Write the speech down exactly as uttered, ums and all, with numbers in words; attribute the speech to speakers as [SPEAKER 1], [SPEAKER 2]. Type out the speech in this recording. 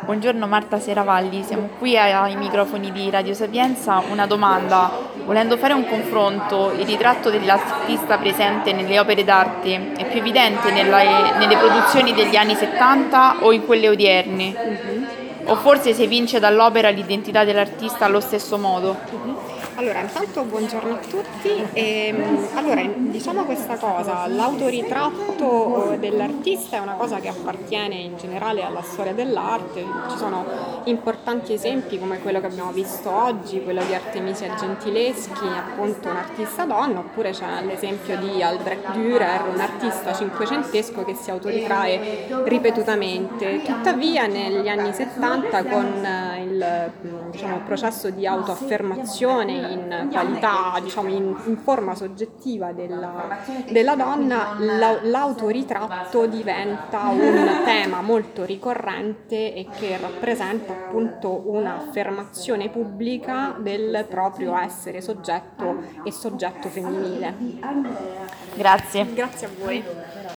[SPEAKER 1] Buongiorno Marta Seravalli, siamo qui ai microfoni di Radio Sapienza. Una domanda: volendo fare un confronto, il ritratto dell'artista presente nelle opere d'arte è più evidente nella- nelle produzioni degli anni settanta o in quelle odierne?
[SPEAKER 2] Mhm.
[SPEAKER 1] O forse si evince dall'opera l'identità dell'artista allo stesso modo?
[SPEAKER 2] Mhm. Allora, intanto buongiorno a tutti. Ehm, allora, diciamo questa cosa, l'autoritratto dell'artista è una cosa che appartiene in generale alla storia dell'arte. Ci sono importanti esempi come quello che abbiamo visto oggi, quello di Artemisia Gentileschi, appunto un'artista donna, oppure c'è l'esempio di Albrecht Dürer, un artista cinquecentesco che si autoritrae ripetutamente. Tuttavia negli anni settanta, con eh, il diciamo, processo di autoaffermazione in qualità, diciamo, in, in forma soggettiva della, della donna, la- l'autoritratto diventa un tema molto ricorrente e che rappresenta appunto un'affermazione pubblica del proprio essere soggetto e soggetto femminile.
[SPEAKER 1] Grazie.
[SPEAKER 2] Grazie a voi.